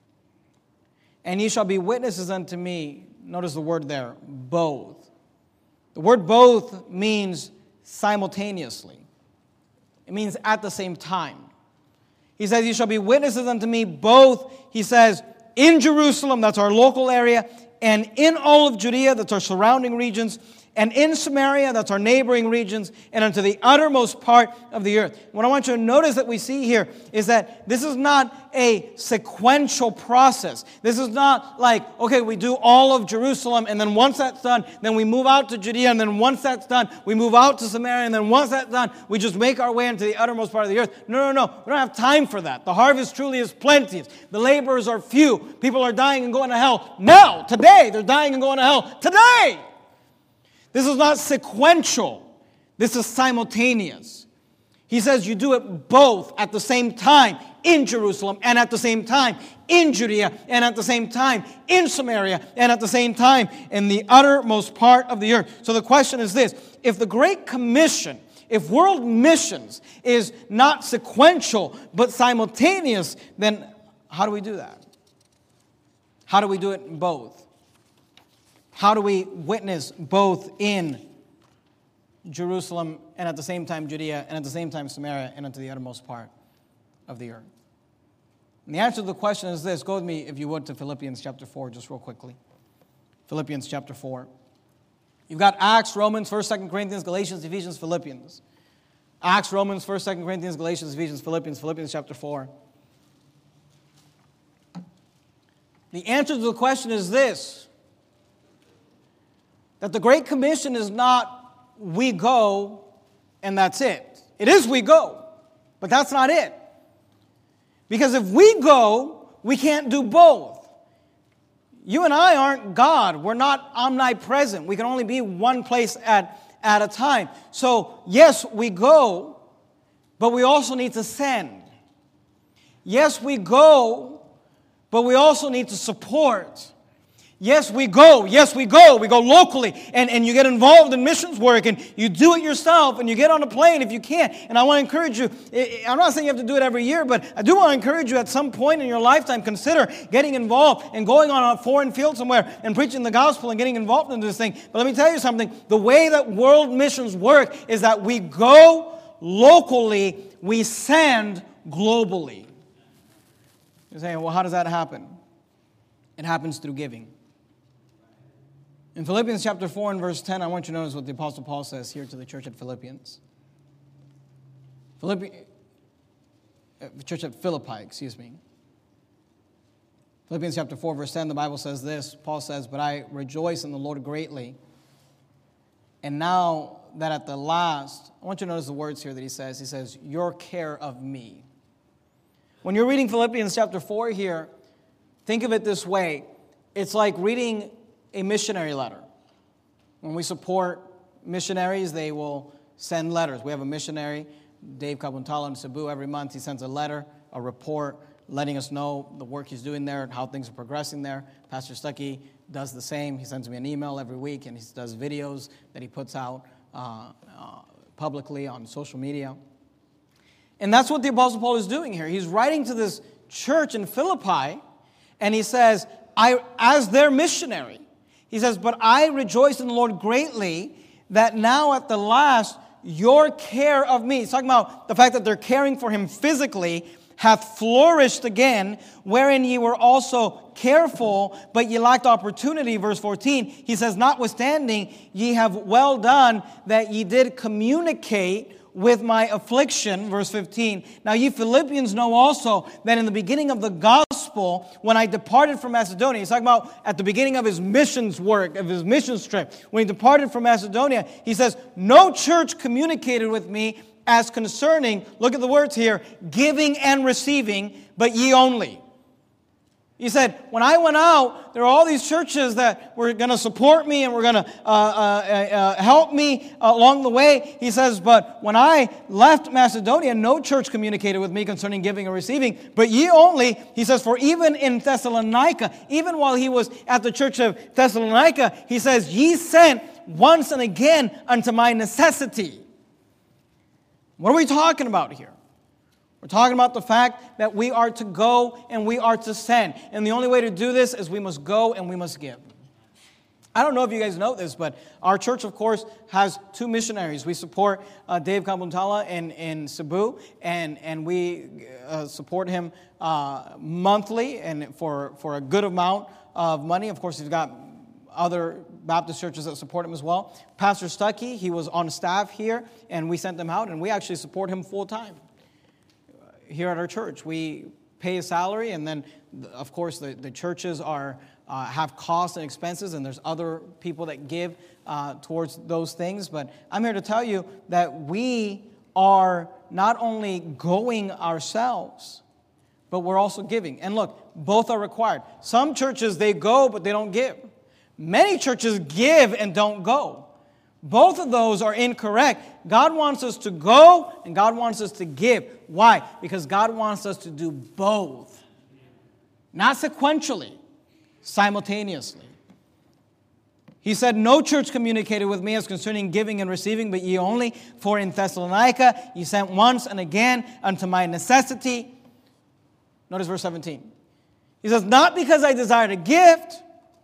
And ye shall be witnesses unto me. Notice the word there, both. The word both means simultaneously. It means at the same time. He says, "You shall be witnesses unto me both," he says, "in Jerusalem," that's our local area, "and in all of Judea," that's our surrounding regions, "and in Samaria," that's our neighboring regions, "and unto the uttermost part of the earth." What I want you to notice that we see here is that this is not a sequential process. This is not like, okay, we do all of Jerusalem, and then once that's done, then we move out to Judea, and then once that's done, we move out to Samaria, and then once that's done, we just make our way into the uttermost part of the earth. No, no, no. We don't have time for that. The harvest truly is plenty. The laborers are few. People are dying and going to hell now, today. They're dying and going to hell today. This is not sequential. This is simultaneous. He says you do it both at the same time in Jerusalem and at the same time in Judea and at the same time in Samaria and at the same time in the uttermost part of the earth. So the question is this: if the Great Commission, if world missions is not sequential but simultaneous, then how do we do that? How do we do it in both? How do we witness both in Jerusalem and at the same time Judea and at the same time Samaria and unto the uttermost part of the earth? And the answer to the question is this. Go with me, if you would, to Philippians chapter four, just real quickly. Philippians chapter four. You've got Acts, Romans, First, Second Corinthians, Galatians, Ephesians, Philippians. Acts, Romans, First, Second Corinthians, Galatians, Ephesians, Philippians, Philippians chapter four. The answer to the question is this: that the Great Commission is not we go and that's it. It is we go, but that's not it. Because if we go, we can't do both. You and I aren't God. We're not omnipresent. We can only be one place at, at a time. So, yes, we go, but we also need to send. Yes, we go, but we also need to support. Yes, we go. Yes, we go. We go locally. And, and you get involved in missions work and you do it yourself and you get on a plane if you can. And I want to encourage you. I'm not saying you have to do it every year, but I do want to encourage you at some point in your lifetime, consider getting involved and going on a foreign field somewhere and preaching the gospel and getting involved in this thing. But let me tell you something. The way that world missions work is that we go locally, we send globally. You're saying, well, how does that happen? It happens through giving. In Philippians chapter four and verse ten, I want you to notice what the Apostle Paul says here to the church at Philippians. Philippi, uh, church at Philippi, excuse me. Philippians chapter four, verse ten, the Bible says this. Paul says, "But I rejoice in the Lord greatly. And now that at the last," I want you to notice the words here that he says. He says, "your care of me." When you're reading Philippians chapter four here, think of it this way. It's like reading a missionary letter. When we support missionaries, they will send letters. We have a missionary, Dave Kabuntala in Cebu, every month. He sends a letter, a report, letting us know the work he's doing there and how things are progressing there. Pastor Stuckey does the same. He sends me an email every week, and he does videos that he puts out uh, uh, publicly on social media. And that's what the Apostle Paul is doing here. He's writing to this church in Philippi, and he says, I, as their missionary, he says, "But I rejoice in the Lord greatly that now at the last your care of me," he's talking about the fact that they're caring for him physically, "hath flourished again, wherein ye were also careful, but ye lacked opportunity." Verse fourteen, he says, "Notwithstanding, ye have well done that ye did communicate with my affliction." Verse fifteen, "Now ye Philippians know also that in the beginning of the gospel, when I departed from Macedonia," he's talking about at the beginning of his missions work, of his missions trip, when he departed from Macedonia, he says, "No church communicated with me as concerning," look at the words here, "giving and receiving, but ye only." He said, when I went out, there were all these churches that were going to support me and were going to uh, uh, uh, help me along the way. He says, but when I left Macedonia, no church communicated with me concerning giving or receiving, but ye only. He says, for even in Thessalonica, even while he was at the church of Thessalonica, he says, ye sent once and again unto my necessity. What are we talking about here? We're talking about the fact that we are to go and we are to send. And the only way to do this is we must go and we must give. I don't know if you guys know this, but our church, of course, has two missionaries. We support uh, Dave Kabuntala in, in Cebu, and, and we uh, support him uh, monthly and for, for a good amount of money. Of course, he's got other Baptist churches that support him as well. Pastor Stuckey, he was on staff here, and we sent him out, and we actually support him full-time here at our church. We pay a salary, and then, of course, the, the churches are uh, have costs and expenses, and there's other people that give uh, towards those things. But I'm here to tell you that we are not only going ourselves, but we're also giving. And look, both are required. Some churches, they go, but they don't give. Many churches give and don't go. Both of those are incorrect. God wants us to go, and God wants us to give. Why? Because God wants us to do both. Not sequentially, simultaneously. He said, no church communicated with me as concerning giving and receiving, but ye only, for in Thessalonica ye sent once and again unto my necessity. Notice verse seventeen. He says, not because I desired a gift.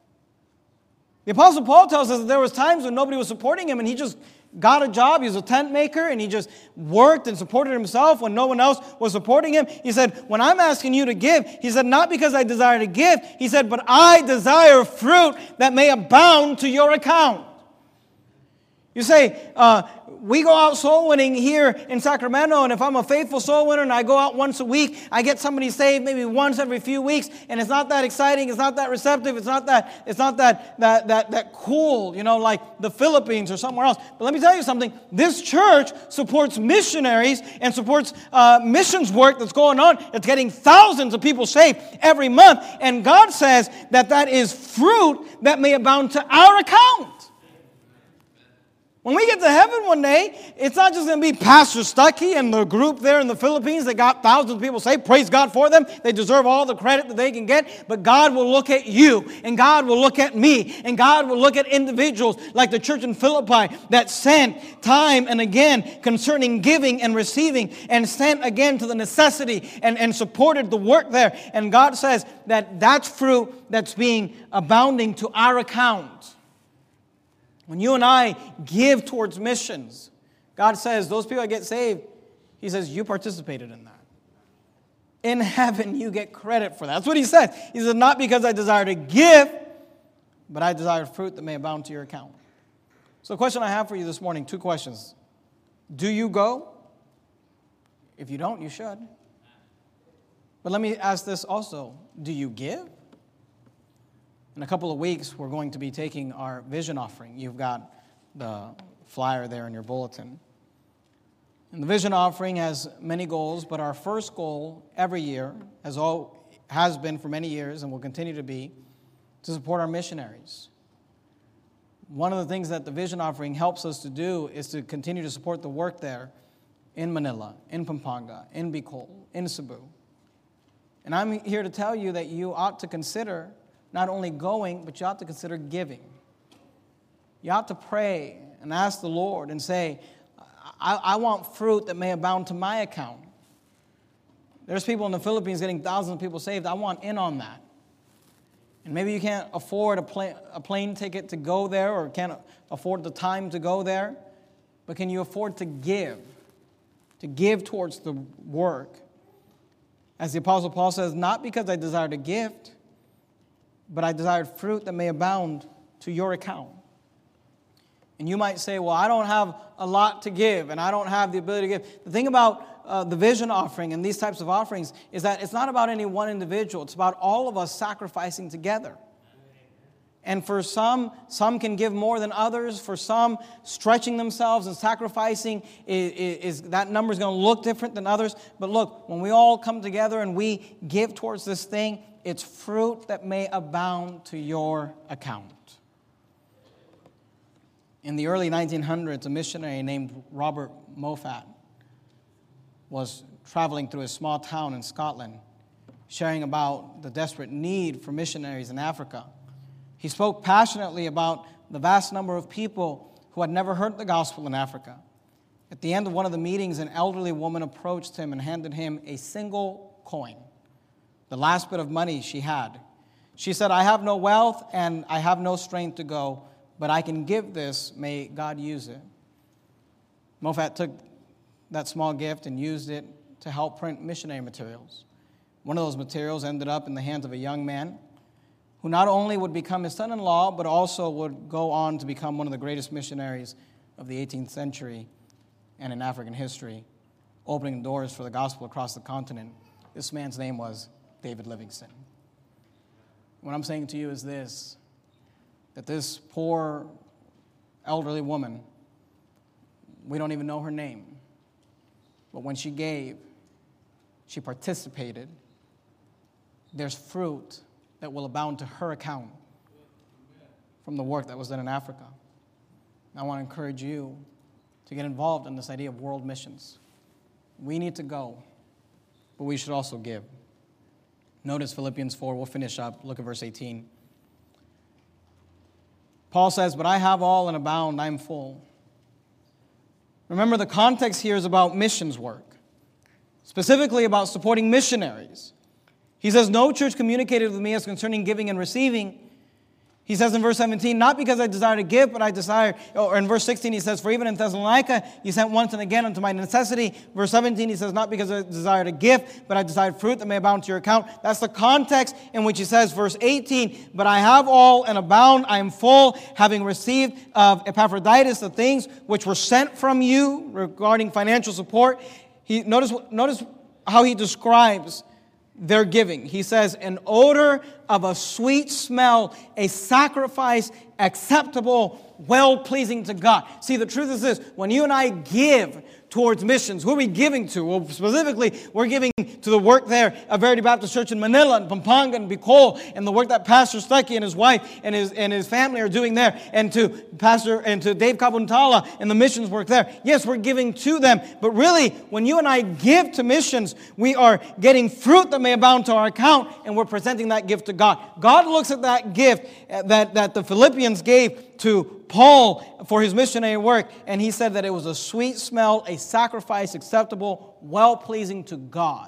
The Apostle Paul tells us that there was times when nobody was supporting him, and he just got a job. He was a tent maker, and he just worked and supported himself when no one else was supporting him. He said, when I'm asking you to give, he said, not because I desire to give. He said, but I desire fruit that may abound to your account. You say, uh, we go out soul winning here in Sacramento, and if I'm a faithful soul winner and I go out once a week, I get somebody saved maybe once every few weeks, and it's not that exciting, it's not that receptive, it's not that it's not that that that that cool, you know, like the Philippines or somewhere else. But let me tell you something: this church supports missionaries and supports uh, missions work that's going on. It's getting thousands of people saved every month, and God says that that is fruit that may abound to our account. When we get to heaven one day, it's not just going to be Pastor Stuckey and the group there in the Philippines that got thousands of people saved. Praise God for them. They deserve all the credit that they can get. But God will look at you, and God will look at me, and God will look at individuals like the church in Philippi that sent time and again concerning giving and receiving, and sent again to the necessity and, and supported the work there. And God says that that's fruit that's being abounding to our account. When you and I give towards missions, God says, those people that get saved, He says, you participated in that. In heaven, you get credit for that. That's what He says. He says, not because I desire to give, but I desire fruit that may abound to your account. So the question I have for you this morning, two questions. Do you go? If you don't, you should. But let me ask this also. Do you give? In a couple of weeks, we're going to be taking our vision offering. You've got the flyer there in your bulletin. And the vision offering has many goals, but our first goal every year, as all has been for many years and will continue to be, to support our missionaries. One of the things that the vision offering helps us to do is to continue to support the work there in Manila, in Pampanga, in Bicol, in Cebu. And I'm here to tell you that you ought to consider not only going, but you ought to consider giving. You ought to pray and ask the Lord and say, I, I want fruit that may abound to my account. There's people in the Philippines getting thousands of people saved. I want in on that. And maybe you can't afford a, pla- a plane ticket to go there, or can't afford the time to go there, but can you afford to give? To give towards the work. As the Apostle Paul says, not because I desire to gift, but I desired fruit that may abound to your account. And you might say, well, I don't have a lot to give, and I don't have the ability to give. The thing about uh, the vision offering and these types of offerings is that it's not about any one individual. It's about all of us sacrificing together. And for some, some can give more than others. For some, stretching themselves and sacrificing, is, is, is that number is going to look different than others. But look, when we all come together and we give towards this thing, it's fruit that may abound to your account. In the early nineteen hundreds, a missionary named Robert Moffat was traveling through a small town in Scotland, sharing about the desperate need for missionaries in Africa. He spoke passionately about the vast number of people who had never heard the gospel in Africa. At the end of one of the meetings, an elderly woman approached him and handed him a single coin, the last bit of money she had. She said, I have no wealth and I have no strength to go, but I can give this. May God use it. Mofat took that small gift and used it to help print missionary materials. One of those materials ended up in the hands of a young man who not only would become his son-in-law, but also would go on to become one of the greatest missionaries of the eighteenth century and in African history, opening doors for the gospel across the continent. This man's name was David Livingstone. What I'm saying to you is this, that this poor elderly woman, we don't even know her name, but when she gave, she participated. There's fruit that will abound to her account from the work that was done in Africa. I want to encourage you to get involved in this idea of world missions. We need to go, but we should also give. Notice Philippians four, we'll finish up. Look at verse eighteen. Paul says, but I have all and abound, I am full. Remember, the context here is about missions work, specifically about supporting missionaries. He says, no church communicated with me as concerning giving and receiving. He says in verse seventeen, not because I desire to give, but I desire, or in verse sixteen he says, for even in Thessalonica you sent once and again unto my necessity. Verse seventeen he says, not because I desire to give, but I desired fruit that may abound to your account. That's the context in which he says, verse eighteen, but I have all and abound, I am full, having received of Epaphroditus the things which were sent from you regarding financial support. He notice, notice how he describes their giving. He says, an odor of a sweet smell, a sacrifice acceptable, well-pleasing to God. See, the truth is this, when you and I give towards missions, who are we giving to? Well, specifically, we're giving to the work there of Verity Baptist Church in Manila and Pampanga and Bicol, and the work that Pastor Stuckey and his wife and his and his family are doing there, and to Pastor and to Dave Kabuntala and the missions work there. Yes, we're giving to them, but really, when you and I give to missions, we are getting fruit that may abound to our account, and we're presenting that gift to God. God looks at that gift that, that the Philippians gave to Paul for his missionary work, and he said that it was a sweet smell, a sacrifice acceptable, well-pleasing to God.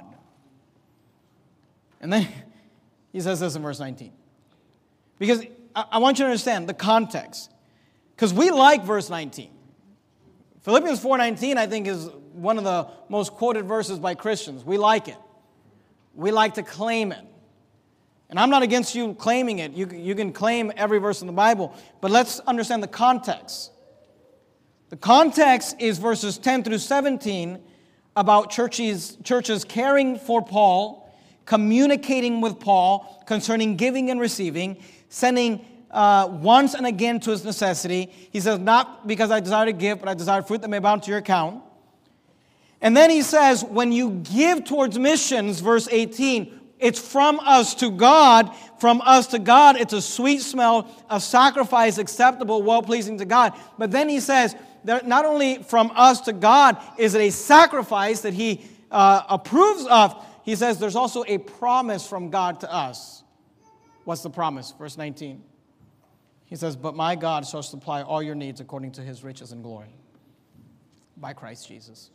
And then he says this in verse nineteen. Because I want you to understand the context. Because we like verse nineteen. Philippians four nineteen, I think, is one of the most quoted verses by Christians. We like it. We like to claim it. And I'm not against you claiming it. You, you can claim every verse in the Bible. But let's understand the context. The context is verses ten through seventeen about churches, churches caring for Paul, communicating with Paul concerning giving and receiving, sending uh, once and again to his necessity. He says, not because I desire to give, but I desire fruit that may abound to your account. And then he says, when you give towards missions, verse eighteen, it's from us to God. From us to God, it's a sweet smell, a sacrifice acceptable, well-pleasing to God. But then he says that not only from us to God is it a sacrifice that he uh, approves of, he says there's also a promise from God to us. What's the promise? Verse nineteen. He says, but my God shall supply all your needs according to his riches and glory by Christ Jesus.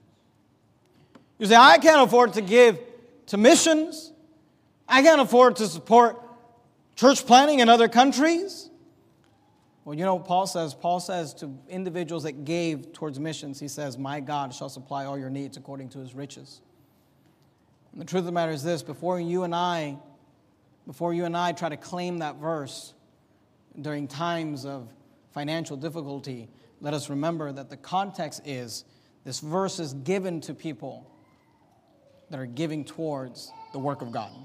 You say, I can't afford to give to missions. I can't afford to support church planting in other countries. Well, you know what Paul says? Paul says to individuals that gave towards missions, he says, my God shall supply all your needs according to his riches. And the truth of the matter is this, before you and I, before you and I try to claim that verse during times of financial difficulty, let us remember that the context is this verse is given to people that are giving towards the work of God.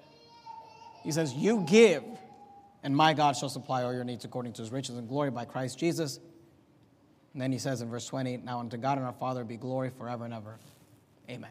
He says, you give, and my God shall supply all your needs according to his riches and glory by Christ Jesus. And then he says in verse twenty, now unto God and our Father be glory forever and ever. Amen.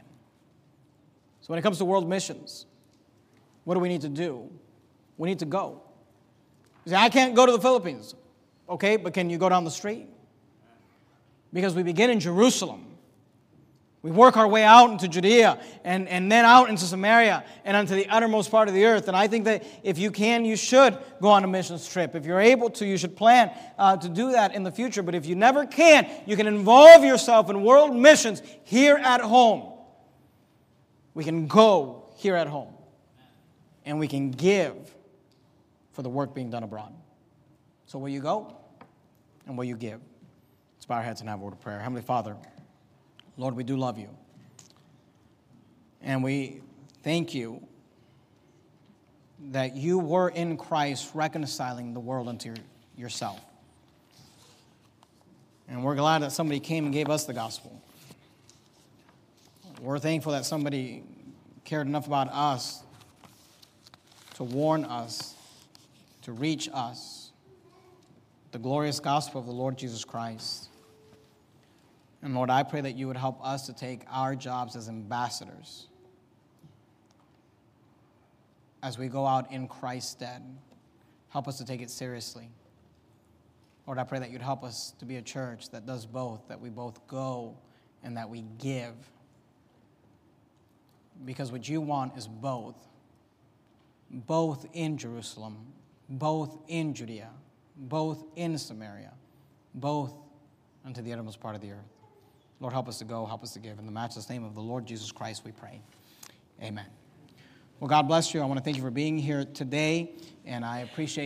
So when it comes to world missions, what do we need to do? We need to go. You say, I can't go to the Philippines. Okay, but can you go down the street? Because we begin in Jerusalem. We work our way out into Judea and, and then out into Samaria and unto the uttermost part of the earth. And I think that if you can, you should go on a missions trip. If you're able to, you should plan uh, to do that in the future. But if you never can, you can involve yourself in world missions here at home. We can go here at home. And we can give for the work being done abroad. So will you go and will you give? Let's bow our heads and have a word of prayer. Heavenly Father, Lord, we do love you. And we thank you that you were in Christ reconciling the world unto yourself. And we're glad that somebody came and gave us the gospel. We're thankful that somebody cared enough about us to warn us, to reach us, the glorious gospel of the Lord Jesus Christ. And Lord, I pray that you would help us to take our jobs as ambassadors as we go out in Christ's stead. Help us to take it seriously. Lord, I pray that you'd help us to be a church that does both, that we both go and that we give. Because what you want is both. Both in Jerusalem, both in Judea, both in Samaria, both unto the uttermost part of the earth. Lord, help us to go, help us to give. In the matchless name of the Lord Jesus Christ, we pray. Amen. Well, God bless you. I want to thank you for being here today, and I appreciate